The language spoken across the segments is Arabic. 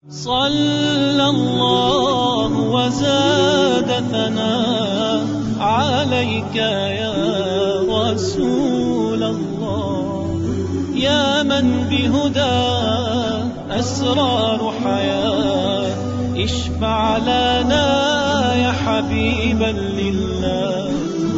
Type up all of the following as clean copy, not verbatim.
صلى الله وزاد ثناء عليك يا رسول الله، يا من بهدى أسرار حياة، اشفع لنا يا حبيبا لله.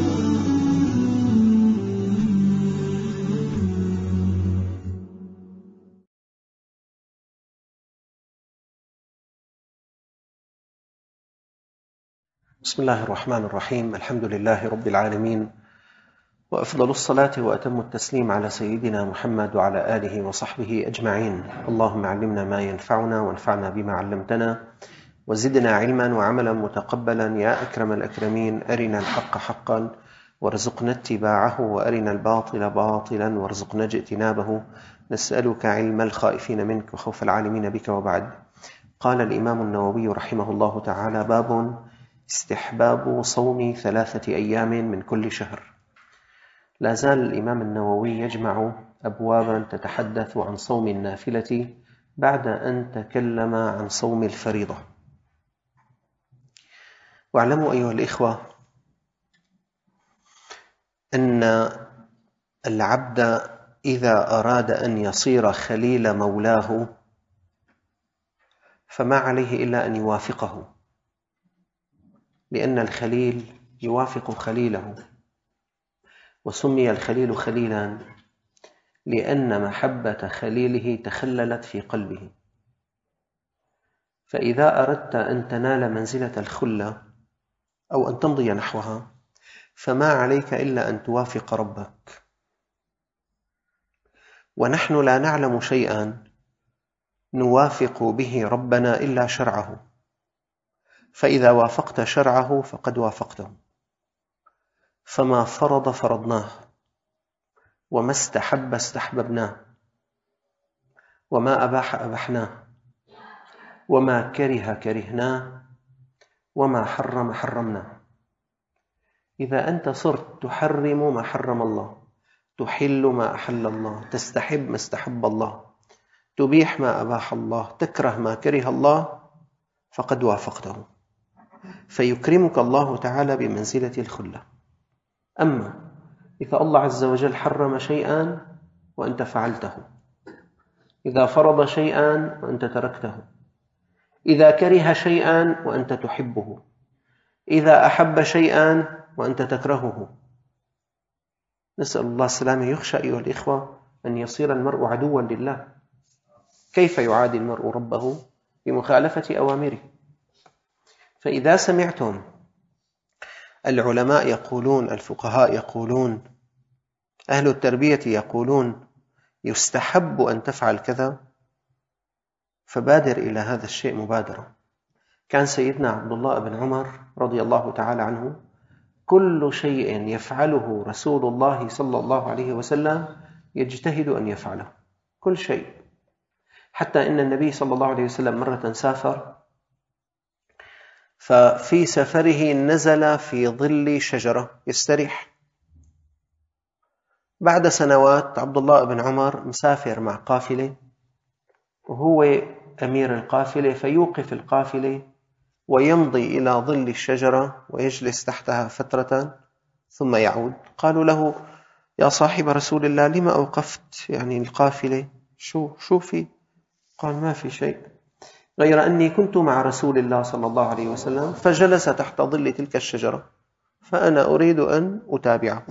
بسم الله الرحمن الرحيم. الحمد لله رب العالمين، وأفضل الصلاة وأتم التسليم على سيدنا محمد وعلى آله وصحبه أجمعين. اللهم علمنا ما ينفعنا وانفعنا بما علمتنا، وزدنا علما وعملا متقبلا يا أكرم الأكرمين. أرنا الحق حقا وارزقنا اتباعه، وأرنا الباطل باطلا وارزقنا اجتنابه. نسألك علم الخائفين منك وخوف العالمين بك. وبعد. قال الإمام النووي رحمه الله تعالى: باب استحباب صوم 3 أيام من كل شهر. لا زال الإمام النووي يجمع أبوابا تتحدث عن صوم النافلة بعد أن تكلم عن صوم الفريضة. واعلموا أيها الإخوة أن العبد إذا أراد أن يصير خليل مولاه فما عليه إلا أن يوافقه، لأن الخليل يوافق خليله. وسمي الخليل خليلا لأن محبة خليله تخللت في قلبه. فإذا أردت أن تنال منزلة الخلة أو أن تمضي نحوها فما عليك إلا أن توافق ربك. ونحن لا نعلم شيئا نوافق به ربنا إلا شرعه، فإذا وافقت شرعه فقد وافقته. فما فرض فرضناه، وما استحب استحببناه، وما أباح أبحناه، وما كره كرهناه، وما حرم حرمناه. إذا أنت صرت تحرم ما حرم الله، تحل ما أحل الله، تستحب ما استحب الله، تبيح ما أباح الله، تكره ما كره الله، فقد وافقته، فيكرمك الله تعالى بمنزلة الخلة. أما إذا الله عز وجل حرم شيئا وأنت فعلته، إذا فرض شيئا وأنت تركته، إذا كره شيئا وأنت تحبه، إذا أحب شيئا وأنت تكرهه، نسأل الله السلامة. يخشى أيها الإخوة أن يصير المرء عدوا لله. كيف يعادي المرء ربه؟ بمخالفة أوامره. فإذا سمعتم العلماء يقولون، الفقهاء يقولون، أهل التربية يقولون يستحب أن تفعل كذا، فبادر إلى هذا الشيء مبادرة. كان سيدنا عبد الله بن عمر رضي الله تعالى عنه كل شيء يفعله رسول الله صلى الله عليه وسلم يجتهد أن يفعله، كل شيء. حتى إن النبي صلى الله عليه وسلم مرة سافر، ففي سفره نزل في ظل شجرة يستريح. بعد سنوات عبد الله بن عمر مسافر مع قافلة، وهو أمير القافلة، فيوقف القافلة ويمضي إلى ظل الشجرة ويجلس تحتها فترة ثم يعود. قالوا له: يا صاحب رسول الله، لما أوقفت القافلة؟ شو في؟ قال: ما في شيء، غير أني كنت مع رسول الله صلى الله عليه وسلم فجلس تحت ظل تلك الشجرة، فأنا أريد أن أتابعه.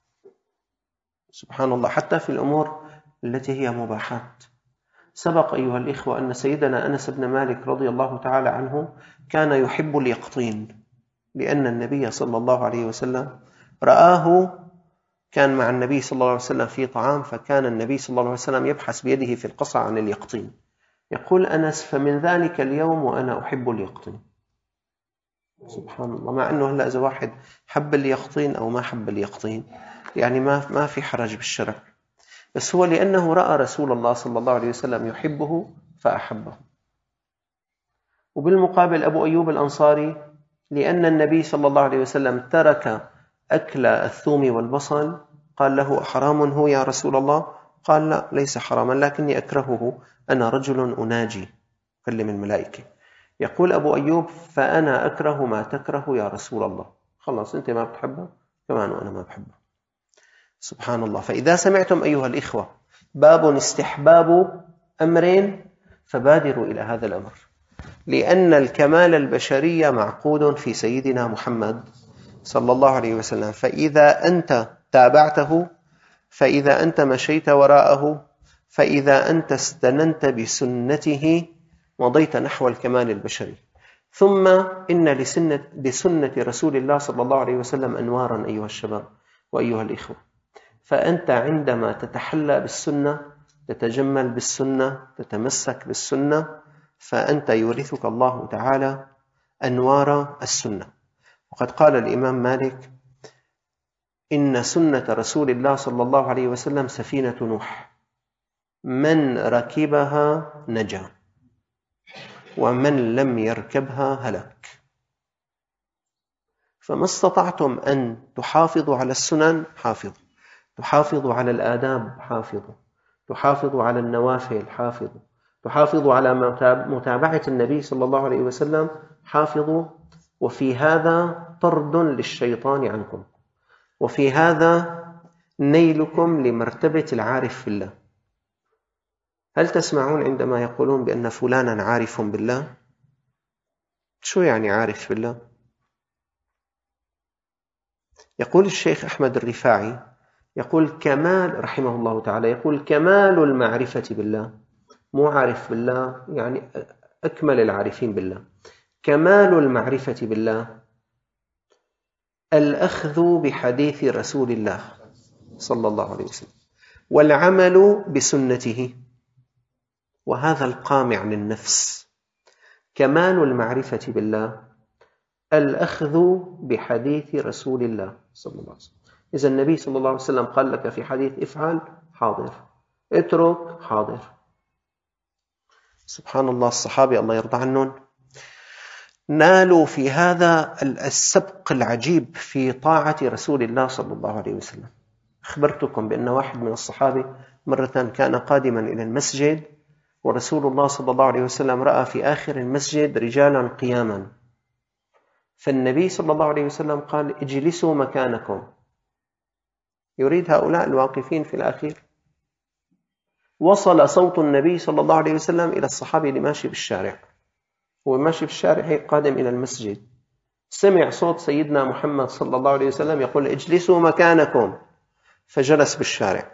سبحان الله، حتى في الأمور التي هي مباحات. سبق أيها الإخوة أن سيدنا أنس بن مالك رضي الله تعالى عنه كان يحب اليقطين، لأن النبي صلى الله عليه وسلم رآه، كان مع النبي صلى الله عليه وسلم في طعام، فكان النبي صلى الله عليه وسلم يبحث بيده في القصع عن اليقطين. يقول أنس: فمن ذلك اليوم وأنا أحب اليقطين. سبحان الله، مع أنه هلأ إذا واحد حب اليقطين أو ما حب اليقطين ما في حرج بالشرع، بس هو لأنه رأى رسول الله صلى الله عليه وسلم يحبه فأحبه. وبالمقابل أبو أيوب الأنصاري، لأن النبي صلى الله عليه وسلم ترك أكل الثوم والبصل، قال له: حرام هو يا رسول الله؟ قال: لا، ليس حراما، لكني أكرهه، أنا رجل أناجي. كلم الملائكة. يقول أبو أيوب: فأنا أكره ما تكره يا رسول الله. خلاص أنت ما بتحبها كمان وأنا ما بحبها. سبحان الله. فإذا سمعتم أيها الإخوة باب استحباب أمر فبادروا إلى هذا الأمر، لأن الكمال البشري معقود في سيدنا محمد صلى الله عليه وسلم. فإذا أنت تابعته، فإذا أنت مشيت وراءه، فإذا أنت استننت بسنته مضيت نحو الكمال البشري. ثم إن لسنة رسول الله صلى الله عليه وسلم أنوارا أيها الشباب وأيها الإخوة. فأنت عندما تتحلى بالسنة، تتجمل بالسنة، تتمسك بالسنة، فأنت يورثك الله تعالى أنوار السنة. وقد قال الإمام مالك: إن سنة رسول الله صلى الله عليه وسلم سفينة نوح، من ركبها نجا ومن لم يركبها هلك. فما استطعتم أن تحافظوا على السنن حافظوا، تحافظوا على الآداب حافظوا، تحافظوا على النوافل حافظوا، تحافظوا على متابعة النبي صلى الله عليه وسلم حافظوا. وفي هذا طرد للشيطان عنكم، وفي هذا نيلكم لمرتبة العارف بالله. هل تسمعون عندما يقولون بأن فلانا عارف بالله؟ شو يعني عارف بالله؟ يقول الشيخ أحمد الرفاعي، يقول كمال رحمه الله تعالى، يقول كمال المعرفة بالله، مو عارف بالله يعني أكمل العارفين بالله. كمال المعرفة بالله الأخذ بحديث رسول الله صلى الله عليه وسلم والعمل بسنته، وهذا القامع للنفس. كمال المعرفة بالله الأخذ بحديث رسول الله صلى الله عليه وسلم. إذا النبي صلى الله عليه وسلم قال لك في حديث افعل، حاضر، اترك، حاضر. سبحان الله. الصحابة الله يرضى عنهم نالوا في هذا السبق العجيب في طاعة رسول الله صلى الله عليه وسلم. أخبرتكم بأن واحد من الصحابة مرة كان قادما إلى المسجد، ورسول الله صلى الله عليه وسلم رأى في آخر المسجد رجالا قياما، فالنبي صلى الله عليه وسلم قال: اجلسوا مكانكم. يريد هؤلاء الواقفين في الأخير. وصل صوت النبي صلى الله عليه وسلم إلى الصحابي اللي ماشي بالشارع، هو ماشي بالشارع هيك قادم إلى المسجد، سمع صوت سيدنا محمد صلى الله عليه وسلم يقول: اجلسوا مكانكم، فجلس بالشارع.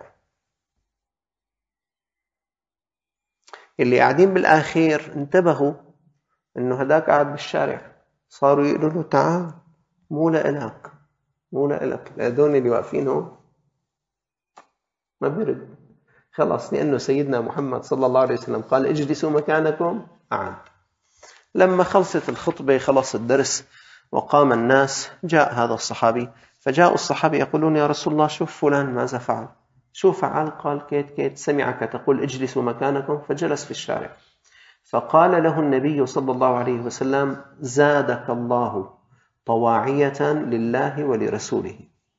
اللي قاعدين بالآخير انتبهوا إنه هداك قاعد بالشارع، صاروا يقولوا له: تعال، مو لإلك، مو لإلك، لهذول اللي واقفين هون ما بيرد. خلاص، لأنه سيدنا محمد صلى الله عليه وسلم قال: اجلسوا مكانكم، قعد. لما خلصت الخطبة، خلص الدرس وقام الناس، جاء هذا الصحابي، فجاء الصحابي يقولون: يا رسول الله، شوف فلان ماذا فعل. شو فعل؟ قال: كيت كيت، سمعك تقول اجلسوا مكانكم، فجلس في الشارع. فقال له النبي صلى الله عليه وسلم: زادك الله طواعية لله ولرسوله.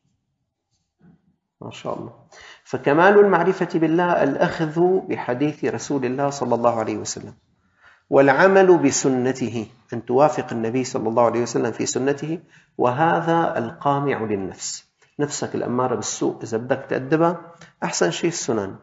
ما شاء الله. فكمال المعرفة بالله الأخذ بحديث رسول الله صلى الله عليه وسلم والعمل بسنته، أن توافق النبي صلى الله عليه وسلم في سنته، وهذا القامع للنفس. نفسك الأمارة بالسوء إذا بدك تأدبها، أحسن شيء السنن.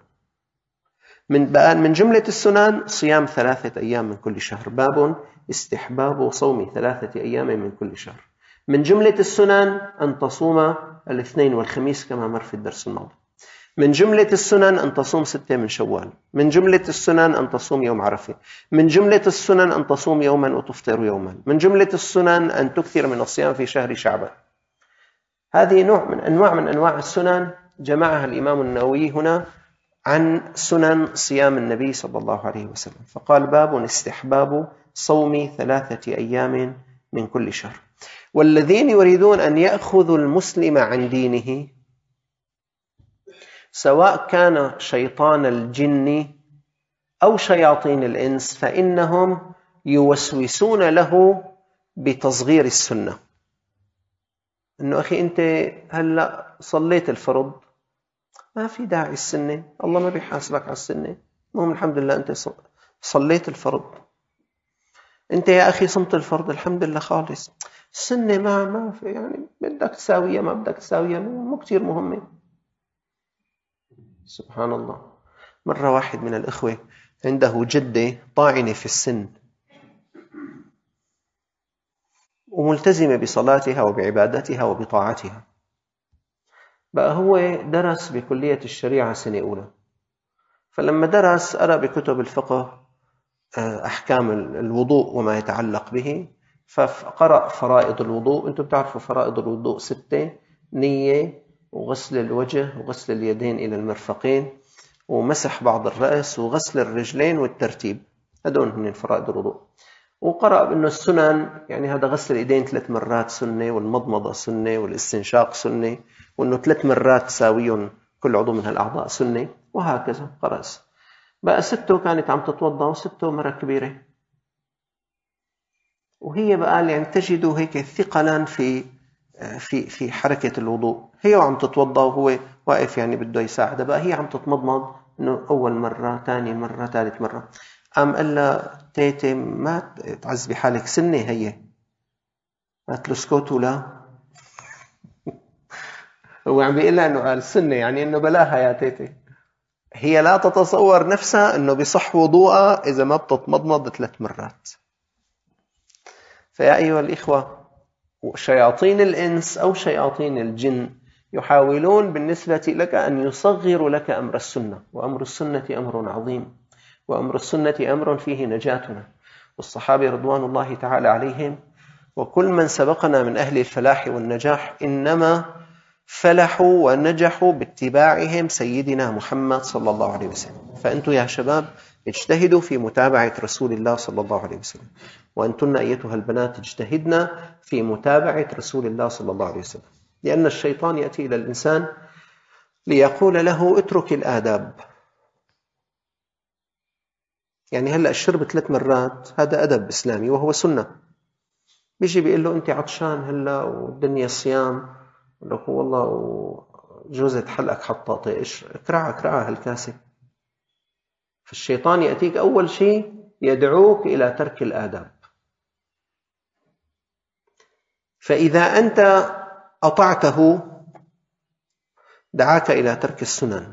من جملة السنن صيام 3 أيام من كل شهر، باب استحباب صوم 3 أيام من كل شهر. من جملة السنن أن تصوم الاثنين والخميس كما مر في الدرس الماضي. من جملة السنن أن تصوم 6 من شوال. من جملة السنن أن تصوم يوم عرفة. من جملة السنن أن تصوم يوما وتفطر يوما. من جملة السنن أن تكثر من الصيام في شهر شعبان. هذه نوع من أنواع السنن جمعها الإمام النووي هنا عن سنن صيام النبي صلى الله عليه وسلم، فقال: باب استحباب صوم 3 أيام من كل شهر. والذين يريدون أن يأخذوا المسلم عن دينه، سواء كان شيطان الجن أو شياطين الإنس، فإنهم يوسوسون له بتصغير السنة. إنه أخي أنت هلأ صليت الفرض، ما في داعي السنة، الله ما بيحاسبك على السنة، المهم الحمد لله أنت صليت الفرض. أنت يا أخي صمت الفرض الحمد لله خالص، السنة ما في يعني بدك تساويها ما بدك تساويها مو كتير مهمة. سبحان الله. مرة واحد من الإخوة عنده جدة طاعنة في السن وملتزمة بصلاتها وبعبادتها وبطاعتها، بقى هو درس بكلية الشريعة سنة أولى، فلما درس قرأ بكتب الفقه أحكام الوضوء وما يتعلق به، فقرأ فرائض الوضوء. أنتم بتعرفوا فرائض الوضوء 6: نية وغسل الوجه وغسل اليدين إلى المرفقين ومسح بعض الرأس وغسل الرجلين والترتيب، هدول هن فرائض الوضوء. وقرأ بأنه السنن يعني هذا غسل الإيدين 3 مرات سنة، والمضمضة سنة، والاستنشاق سنة، وأنه 3 مرات تساويهم كل عضو من هالأعضاء سنة، وهكذا قرأ. بقى سته كانت عم تتوضأ وسته مرة كبيرة، وهي بقى يعني تجد هيك ثقلا في حركة الوضوء. هي وعم تتوضأ وهو واقف يعني بده يساعدها، بقى هي عم تتمضمض إنه أول مرة ثاني مرة ثالث مرة. قام قال لها تيتي ما تعذبي حالك، سنة هي. قالت له اسكت ولا هو عم بيقول لها إنه قال سنة يعني إنه بلاها يا تيتي. هي لا تتصور نفسها إنه بصح وضوءها إذا ما بتتمضمض 3 مرات. فيا أيها الإخوة، شياطين الإنس أو شياطين الجن يحاولون بالنسبة لك أن يصغروا لك أمر السنة، وأمر السنة أمر عظيم، وأمر السنة أمر فيه نجاتنا. والصحابة رضوان الله تعالى عليهم وكل من سبقنا من أهل الفلاح والنجاح إنما فلحوا ونجحوا باتباعهم سيدنا محمد صلى الله عليه وسلم. فأنتم يا شباب اجتهدوا في متابعة رسول الله صلى الله عليه وسلم، وأنتن أيتها البنات اجتهدنا في متابعة رسول الله صلى الله عليه وسلم، لأن الشيطان يأتي إلى الإنسان ليقول له اترك الآداب. يعني هلأ الشرب 3 مرات هذا أدب إسلامي وهو سنة. بيجي بيقول له أنت عطشان هلأ والدنيا صيام، لك والله جوزة حلقك حطاطة إيش اكرعها هالكاسة. فالشيطان يأتيك أول شيء يدعوك إلى ترك الآداب، فإذا أنت أطعته دعاك إلى ترك السنن.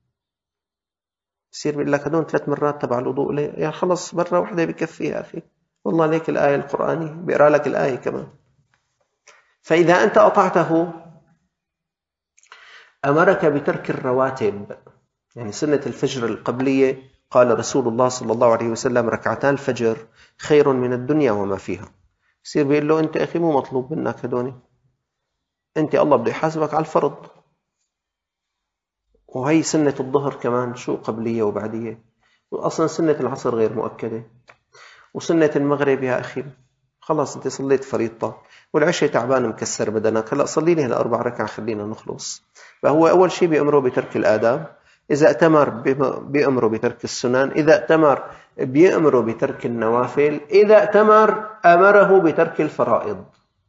يصير بيقول لك هدول 3 مرات تبع الوضوء ليه؟ يا خلص مرة واحدة بكفي يا أخي، والله ليك الآية القرآنية بيقرأ لك الآية كمان. فإذا أنت أطعته أمرك بترك الرواتب، يعني سنة الفجر القبلية قال رسول الله صلى الله عليه وسلم 2 ركعتان الفجر خير من الدنيا وما فيها. يصير بيقول له أنت أخي مو مطلوب منك هدوني، أنت الله بده يحاسبك على الفرض. وهي سنة الظهر كمان شو قبلية وبعدية، وأصلا سنة العصر غير مؤكدة، وسنة المغرب يا أخي خلاص أنت صليت فريضة، والعشاء تعبان مكسر بدنك، هلأ صلي لي هال4 ركعة خلينا نخلص. فهو أول شيء بيأمره بترك الآداب، إذا أتمر بيأمره بترك السنن، إذا أتمر بيأمره بترك النوافل، إذا أتمر أمره بترك الفرائض.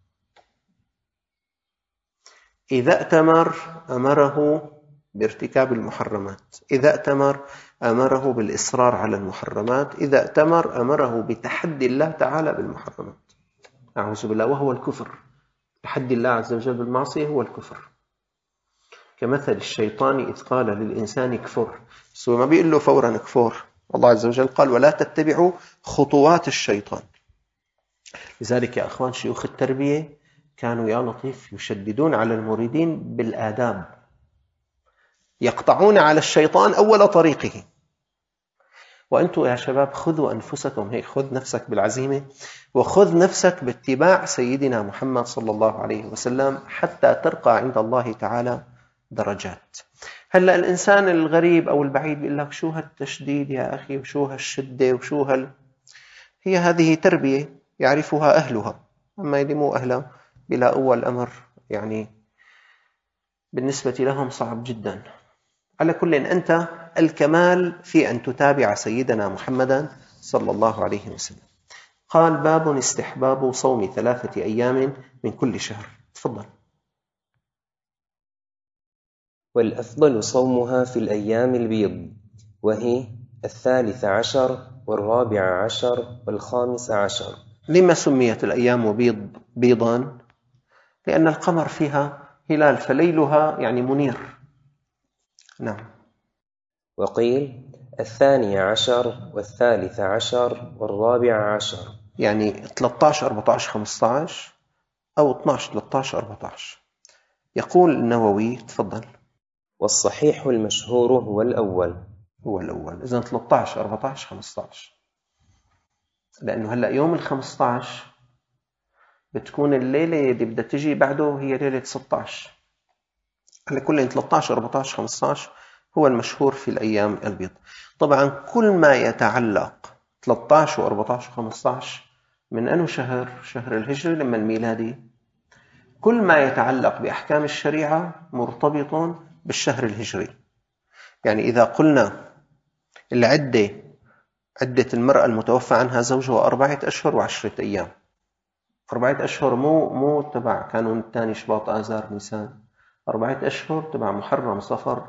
إذا أتمر أمره بارتكاب المحرمات، إذا أتمر أمره بالإصرار على المحرمات، إذا أتمر أمره بتحدي الله تعالى بالمحرمات. أعوذ بالله، وهو الكفر. تحدي الله عز وجل بالمعصية هو الكفر، كمثل الشيطان إذ قال للإنسان كفر، بس هو ما بيقول له فورا كفر. الله عز وجل قال ولا تتبعوا خطوات الشيطان. لذلك يا أخوان شيوخ التربية كانوا يا لطيف يشددون على المريدين بالآداب، يقطعون على الشيطان أول طريقه. وأنتم يا شباب خذوا أنفسكم هيك، خذ نفسك بالعزيمة وخذ نفسك باتباع سيدنا محمد صلى الله عليه وسلم حتى ترقى عند الله تعالى درجات. هلأ الإنسان الغريب أو البعيد بيقول لك شو هالتشديد يا أخي وشو هالشدة وشو هي هذه تربية يعرفها أهلها، أما اللي مو أهلها بلا أول أمر يعني بالنسبة لهم صعب جدا. على كل أنت الكمال في أن تتابع سيدنا محمدا صلى الله عليه وسلم. قال باب استحباب صوم 3 أيام من كل شهر. تفضل. والأفضل صومها في الأيام البيض، وهي 13 والرابع عشر والخامس عشر. لما سميت الأيام بيضا؟ لأن القمر فيها هلال، فليلها يعني منير. نعم. وقيل 12 والثالث عشر والرابع عشر، يعني 13 14 15 أو 12 13 14. يقول النووي، تفضل. والصحيح المشهور هو الأول. هو الأول، إذن 13 14 15، لأنه هلأ يوم 15 بتكون الليلة اللي بدها تجي بعده هي ليلة 16. على كل 13 14 15 هو المشهور في الأيام البيض. طبعا كل ما يتعلق 13 و14 و15 من أنه شهر الهجري لما الميلادي، كل ما يتعلق بأحكام الشريعة مرتبط بالشهر الهجري. يعني إذا قلنا العدة، عدة المرأة المتوفى عنها زوجها 4 أشهر و10 أيام. 4 أشهر مو تبع كانون الثاني شباط آذار نيسان، 4 أشهر تبع محرم صفر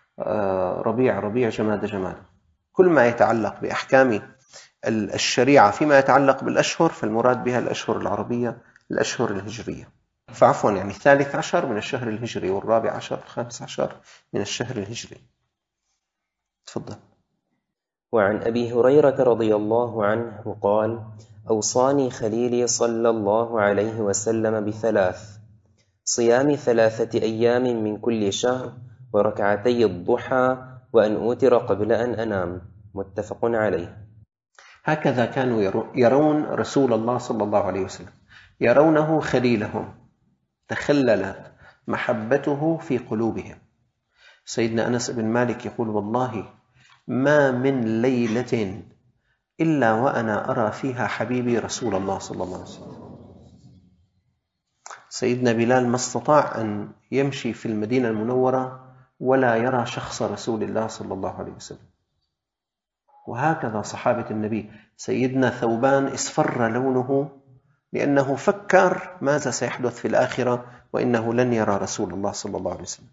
ربيع جماد. كل ما يتعلق بأحكام الشريعة فيما يتعلق بالأشهر فالمراد بها الأشهر العربية، الأشهر الهجرية. فعفوا يعني 13 من الشهر الهجري، والرابع عشر 15 من الشهر الهجري. تفضل. وعن أبي هريرة رضي الله عنه قال: أوصاني خليلي صلى الله عليه وسلم بثلاث: صيام 3 أيام من كل شهر، وركعتي الضحى، وأن أوتر قبل أن أنام. متفق عليه. هكذا كانوا يرون رسول الله صلى الله عليه وسلم، يرونه خليلهم، تخللت محبته في قلوبهم. سيدنا أنس بن مالك يقول: والله ما من ليلة إلا وأنا أرى فيها حبيبي رسول الله صلى الله عليه وسلم. سيدنا بلال ما استطاع أن يمشي في المدينة المنورة ولا يرى شخص رسول الله صلى الله عليه وسلم. وهكذا صحابة النبي. سيدنا ثوبان اصفر لونه لأنه فكر ماذا سيحدث في الآخرة وإنه لن يرى رسول الله صلى الله عليه وسلم.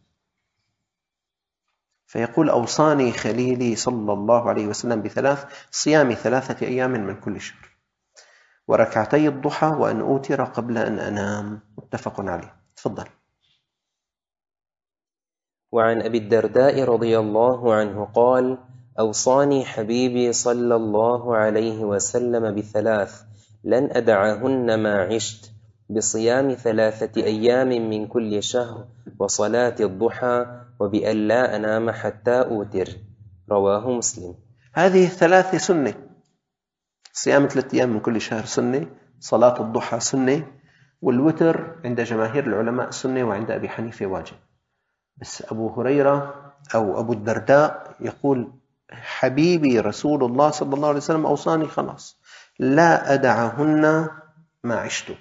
فيقول: أوصاني خليلي صلى الله عليه وسلم بثلاث: صيام 3 أيام من كل شهر، وركعتي الضحى، وأن أوتر قبل أن أنام. متفق عليه. تفضل. وعن أبي الدرداء رضي الله عنه قال: أوصاني حبيبي صلى الله عليه وسلم بثلاث لن أدعهن ما عشت: بصيام 3 أيام من كل شهر، وصلاة الضحى، وبأن لا أنام حتى أوتر. رواه مسلم. هذه 3 سنة. صيام 3 أيام من كل شهر سنة، صلاة الضحى سنة، والوتر عند جماهير العلماء سنة، وعند أبي حنيفة واجب. بس أبو هريرة أو أبو الدرداء يقول: حبيبي رسول الله صلى الله عليه وسلم أوصاني، خلاص لا أدعهن ما عشت.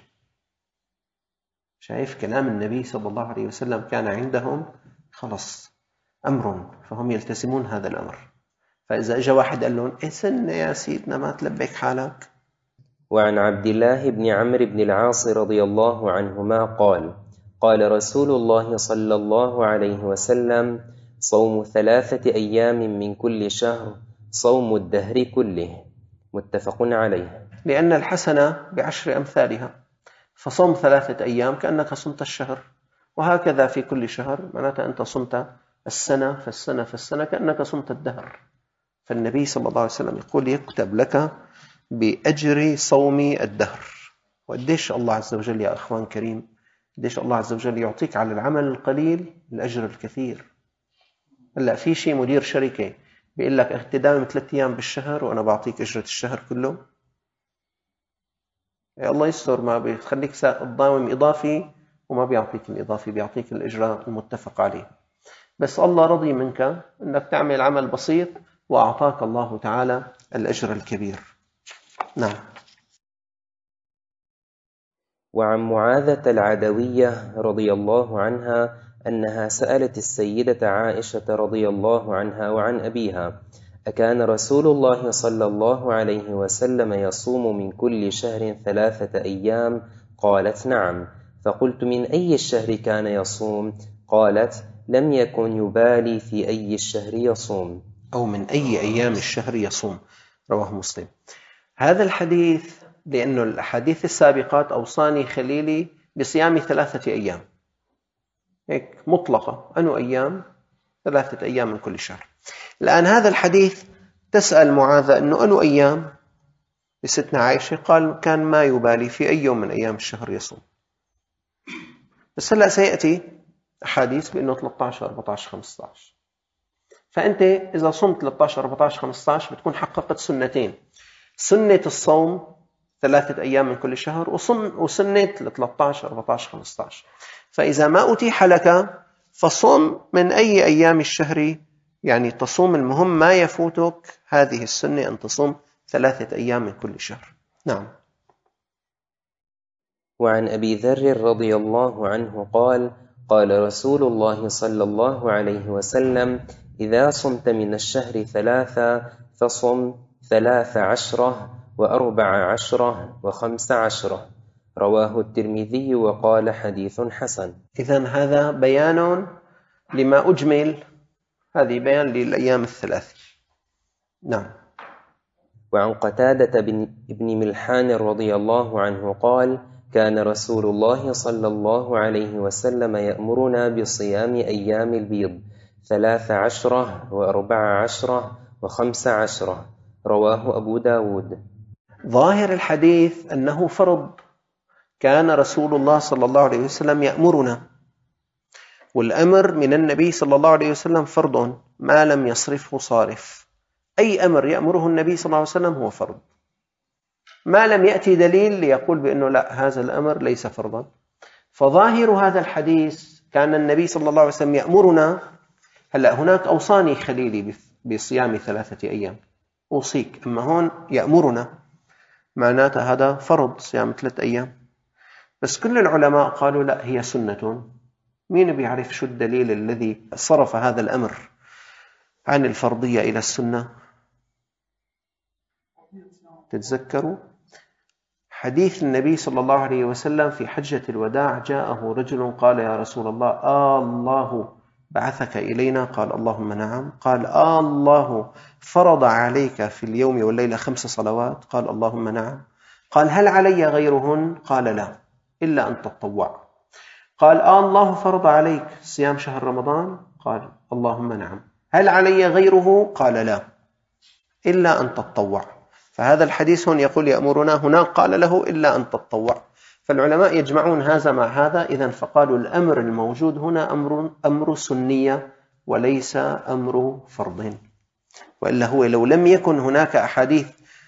شايف كلام النبي صلى الله عليه وسلم كان عندهم خلاص أمر، فهم يلتزمون هذا الأمر. فإذا أجا واحد قال لهم: سنة يا سيدنا ما تلبك حالك. وعن عبد الله بن عمرو بن العاص رضي الله عنهما قال: قال رسول الله صلى الله عليه وسلم: صوم 3 أيام من كل شهر، صوم الدهر كله. متفق عليه. لأن الحسنة ب10 أمثالها، فصوم 3 أيام كأنك صمت الشهر، وهكذا في كل شهر، معناتها أنت صمت السنة فالسنة كأنك صمت الدهر. فالنبي صلى الله عليه وسلم يقول: يكتب لك بأجر صوم الدهر. وقديش الله عز وجل يا أخوان كريم، قديش الله عز وجل يعطيك على العمل القليل الأجر الكثير. هلا في شيء مدير شركة بيقول لك: أنت داوم 3 أيام بالشهر وأنا بعطيك أجرة الشهر كله. يا الله يستر، ما بيخليك تداوم إضافي وما بيعطيك الإضافي، بيعطيك الإجرة المتفق عليه. بس الله رضي منك أنك تعمل عمل بسيط وأعطاك الله تعالى الأجر الكبير. نعم. وعن معاذة العدوية رضي الله عنها أنها سألت السيدة عائشة رضي الله عنها وعن أبيها: أكان رسول الله صلى الله عليه وسلم يصوم من كل شهر 3 أيام؟ قالت: نعم. فقلت: من أي الشهر كان يصوم؟ قالت: لم يكن يبالي في أي الشهر يصوم. أو من أي أيام الشهر يصوم. رواه مسلم. هذا الحديث لأنه الأحاديث السابقات أوصاني خليلي بصيام 3 أيام، هيك مطلقة، أنو أيام؟ 3 أيام من كل شهر. الآن هذا الحديث تسأل معاذة أنه أنو أيام لستنا عائشة، قال كان ما يبالي في أي يوم من أيام الشهر يصوم. بس هلأ سيأتي أحاديث بأنه 13 14 15. فأنت إذا صمت 13 14 15 بتكون حققت سنتين: سنة الصوم 3 أيام من كل شهر، وسنة 13 14 15. فإذا ما أتيح لك فصم من أي أيام الشهر يعني تصوم، المهم ما يفوتك هذه السنة أن تصوم 3 أيام من كل شهر. نعم. وعن أبي ذر رضي الله عنه قال: قال رسول الله صلى الله عليه وسلم: إذا صمت من الشهر 3 فصم 13 و14 و15. رواه الترمذي وقال حديث حسن. إذن هذا بيان لما أجمل، هذه بيان للأيام 3. نعم. وعن قتادة بن ملحان رضي الله عنه قال: كان رسول الله صلى الله عليه وسلم يأمرنا بصيام أيام البيض 13 و14 و15. رواه أبو داود. ظاهر الحديث أنه فرض، كان رسول الله صلى الله عليه وسلم يأمرنا، والأمر من النبي صلى الله عليه وسلم فرض ما لم يصرفه صارف. أي أمر يأمره النبي صلى الله عليه وسلم هو فرض، ما لم يأتي دليل ليقول بأنه لا هذا الأمر ليس فرضا. فظاهر هذا الحديث كان النبي صلى الله عليه وسلم يأمرنا. هلأ هناك أوصاني خليلي بصيام 3 أيام، أوصيك، أما هون يأمرنا معناته هذا فرض صيام 3 أيام. بس كل العلماء قالوا لا هي سنة. مين بيعرف شو الدليل الذي صرف هذا الأمر عن الفرضية إلى السنة؟ تتذكروا حديث النبي صلى الله عليه وسلم في حجة الوداع، جاءه رجل قال: يا رسول الله، الله بعثك إلينا؟ قال: اللهم نعم. قال: الله فرض عليك في اليوم والليلة 5 صلوات؟ قال: اللهم نعم. قال: هل علي غيرهن؟ قال: لا، إلا أن تطوع. قال: الله فرض عليك صيام شهر رمضان؟ قال: اللهم نعم. هل علي غيره؟ قال: لا، إلا أن تطوع. فهذا الحديث هون يقول يأمرنا، هناك قال له إلا أن تطوع. فالعلماء يجمعون هذا مع هذا، إذن فقالوا الأمر الموجود هنا أمر سنية وليس أمر فرض. وإلا هو لو لم يكن هناك أحاديث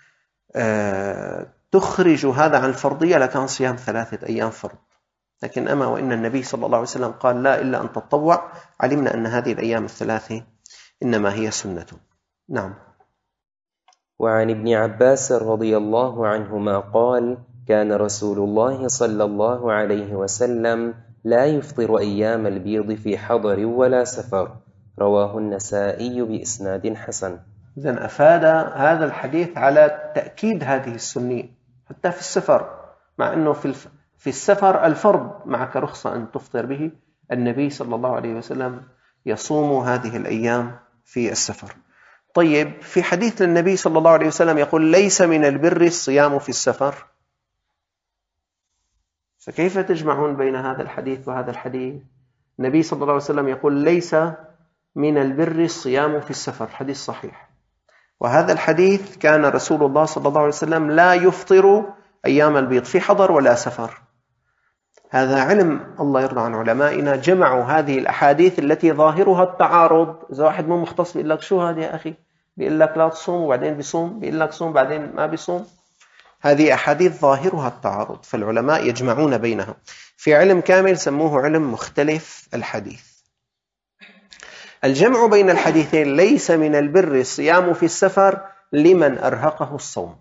تخرج هذا عن الفرضية لكان صيام 3 أيام فرض. لكن أما وإن النبي صلى الله عليه وسلم قال لا إلا أن تطوع، علمنا أن هذه الأيام 3 إنما هي سنة. نعم. وعن ابن عباس رضي الله عنهما قال: كان رسول الله صلى الله عليه وسلم لا يفطر أيام البيض في حضر ولا سفر. رواه النسائي بإسناد حسن. إذن أفاد هذا الحديث على تأكيد هذه السنة حتى في السفر، مع أنه في السفر الفرض معك رخصة أن تفطر به. النبي صلى الله عليه وسلم يصوم هذه الأيام في السفر. طيب، في حديث النبي صلى الله عليه وسلم يقول: ليس من البر الصيام في السفر. فكيف تجمعون بين هذا الحديث وهذا الحديث؟ النبي صلى الله عليه وسلم يقول: ليس من البر الصيام في السفر، حديث صحيح. وهذا الحديث كان رسول الله صلى الله عليه وسلم لا يفطر أيام البيض في حضر ولا سفر. هذا علم، الله يرضى عن علمائنا، جمعوا هذه الأحاديث التي ظاهرها التعارض. إذا واحد مو مختص بيقول لك شو هذا يا أخي، بيقول لك لا تصوم وبعدين بيصوم، بيقول لك صوم بعدين ما بيصوم. هذه أحاديث ظاهرها التعارض، فالعلماء يجمعون بينها في علم كامل سموه علم مختلف الحديث. الجمع بين الحديثين: ليس من البر الصيام في السفر لمن أرهقه الصوم.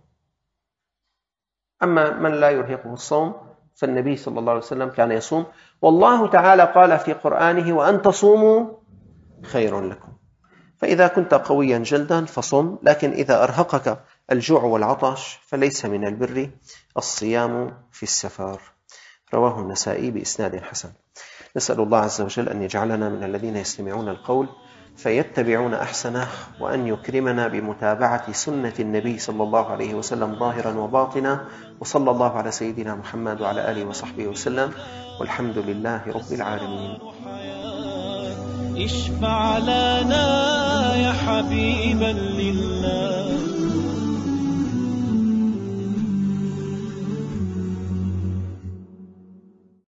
أما من لا يرهقه الصوم فالنبي صلى الله عليه وسلم كان يصوم، والله تعالى قال في قرآنه: وأن تصوموا خير لكم. فإذا كنت قويا جلدا فصم، لكن إذا أرهقك الجوع والعطش فليس من البر الصيام في السفر. رواه النسائي بإسناد حسن. نسأل الله عز وجل أن يجعلنا من الذين يستمعون القول فيتبعون أحسنه، وأن يكرمنا بمتابعة سنة النبي صلى الله عليه وسلم ظاهرا وباطنا. وصلى الله على سيدنا محمد وعلى آله وصحبه وسلم، والحمد لله رب العالمين. اشفع لنا يا حبيبا لله.